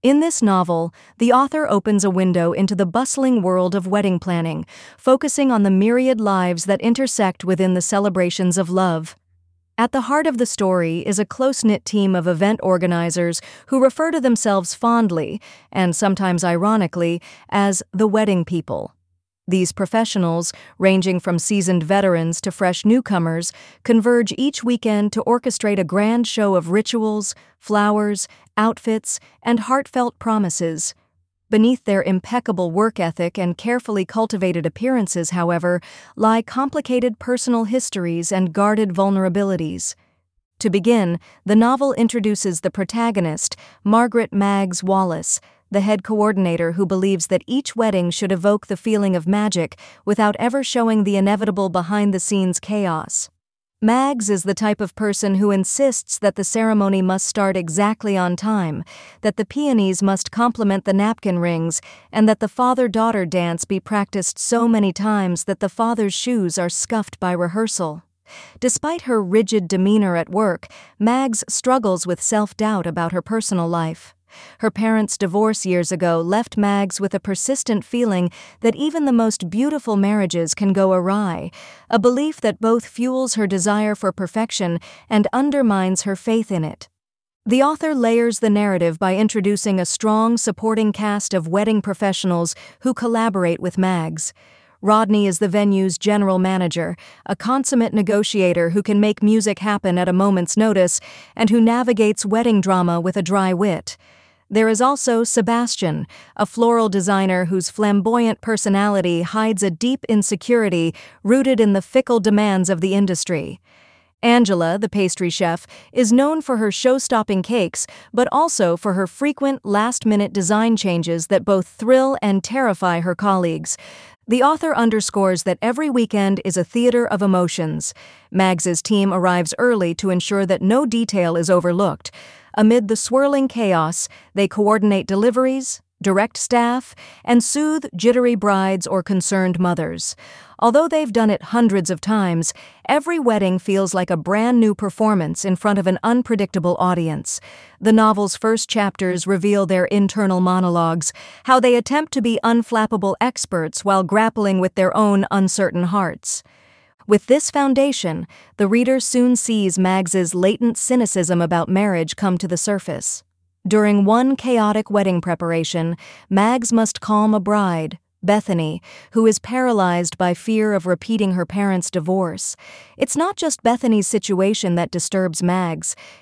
In this novel, the author opens a window into the bustling world of wedding planning, focusing on the myriad lives that intersect within the celebrations of love. At the heart of the story is a close-knit team of event organizers who refer to themselves fondly, and sometimes ironically, as the wedding people. These professionals, ranging from seasoned veterans to fresh newcomers, converge each weekend to orchestrate a grand show of rituals, flowers, outfits, and heartfelt promises. Beneath their impeccable work ethic and carefully cultivated appearances, however, lie complicated personal histories and guarded vulnerabilities. To begin, the novel introduces the protagonist, Margaret Maggs Wallace, the head coordinator who believes that each wedding should evoke the feeling of magic without ever showing the inevitable behind-the-scenes chaos. Maggs is the type of person who insists that the ceremony must start exactly on time, that the peonies must complement the napkin rings, and that the father-daughter dance be practiced so many times that the father's shoes are scuffed by rehearsal. Despite her rigid demeanor at work, Maggs struggles with self-doubt about her personal life. Her parents' divorce years ago left Maggs with a persistent feeling that even the most beautiful marriages can go awry, a belief that both fuels her desire for perfection and undermines her faith in it. The author layers the narrative by introducing a strong, supporting cast of wedding professionals who collaborate with Maggs. Rodney is the venue's general manager, a consummate negotiator who can make music happen at a moment's notice and who navigates wedding drama with a dry wit. There is also Sebastian, a floral designer whose flamboyant personality hides a deep insecurity rooted in the fickle demands of the industry. Angela, the pastry chef, is known for her show-stopping cakes, but also for her frequent last-minute design changes that both thrill and terrify her colleagues. The author underscores that every weekend is a theater of emotions. Maggs's team arrives early to ensure that no detail is overlooked. Amid the swirling chaos, they coordinate deliveries, direct staff, and soothe jittery brides or concerned mothers. Although they've done it hundreds of times, every wedding feels like a brand new performance in front of an unpredictable audience. The novel's first chapters reveal their internal monologues, how they attempt to be unflappable experts while grappling with their own uncertain hearts. With this foundation, the reader soon sees Maggs's latent cynicism about marriage come to the surface. During one chaotic wedding preparation, Maggs must calm a bride, Bethany, who is paralyzed by fear of repeating her parents' divorce. It's not just Bethany's situation that disturbs Maggs.